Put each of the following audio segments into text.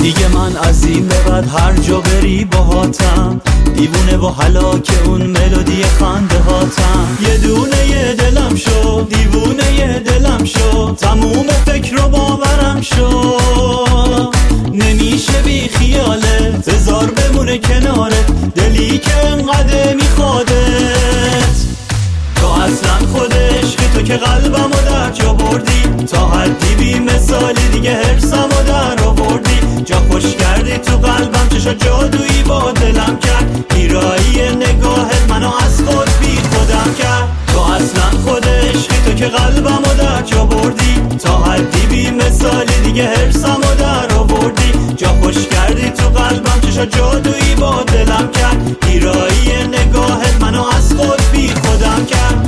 دیگه من از این به بعد هر جا بری باهاتم، دیوونه و هلاک اون ملودی خنده هاتم. یه دونه یه دلم شو، دیوونه یه دلم شو، تموم فکر و باورم شو. نمیشه بی خیالت، بذار بمونه کنارت، دلی که انقدر میخوادت. تو اصلا خود عشقی، تو که قلبمو در جا بردی، تا حدی بی مثالی دیگه حرصمو در آوردی. جا خوش کردی تو قلبم، چشا جادویی با دلم کرد، گیرایی نگاهت منو از خود بی خودم کرد. تو اصلا خود عشقی، تو که قلبمو در جا بردی، تا حدی بی مثالی دیگه حرصمو در آوردی. جا خوش کردی تو قلبم، چشا جادویی با دلم کرد، گیرایی نگاهت منو از خود بی خودم کرد.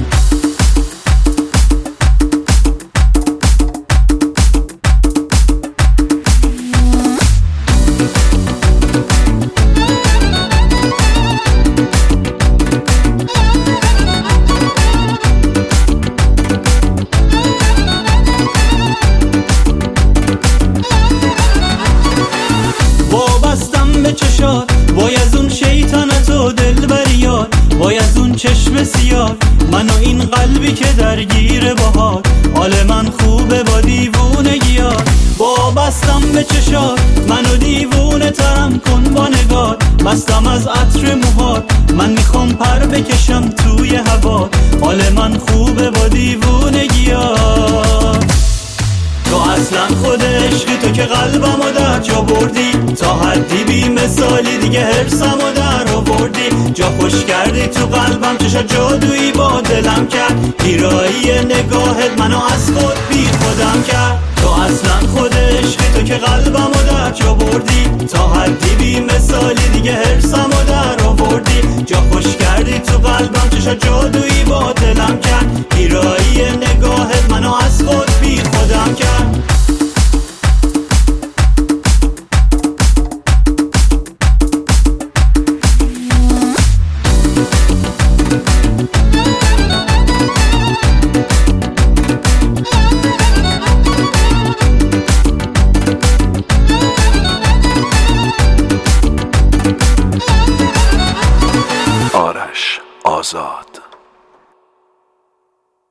به چشات وای از اون شیطنت و دلبریات، وای از اون چشم سیاه، من و این قلبی که درگیر باهات. حال من خوبه با دیوونگیات، وابستم به چشات، منو دیوونه ترم کن با نگات. مستم از عطر موهات، من میخوام پر بکشم توی هوات. حال من خوبه با دیوونگیات. تو اصلا خود عشقی، تو که قلبمو در جا بردی، تا حدی بی مثالی دیگه حرصمو در آوردی. جا خوش کردی تو قلبم، چشا جادویی با دلم کرد، گیرایی نگاهت منو از خود بی خودم کرد. تو اصلا خود عشقی، تو که قلبمو در جا بردی، تا حدی بی مثالی